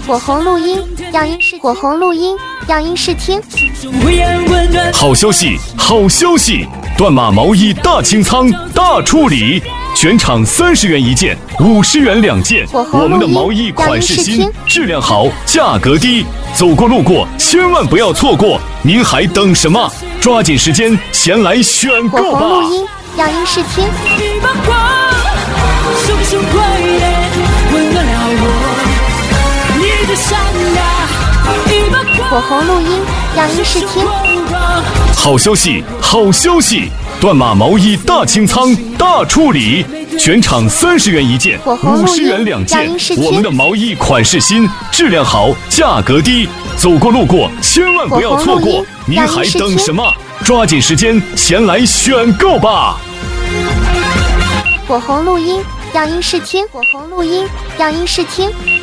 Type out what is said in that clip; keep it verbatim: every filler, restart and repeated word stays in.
火红录音，样音试火红录音，样音试听。 好消息，好消息！断码毛衣大清仓大处理，全场三十元一件，五十元两件。我们的毛衣款式新，质量好，价格低，走过路过千万不要错过！您还等什么？抓紧时间前来选购吧！ 火红录音，样音试听。火红录音，样音试听。 好消息，好消息！断码毛衣大清仓大处理，全场三十元一件，五十元两件。我们的毛衣款式新，质量好，价格低，走过路过千万不要错过！您还等什么？抓紧时间前来选购吧！ 火红录音，样音试听。火红录音，样音试听。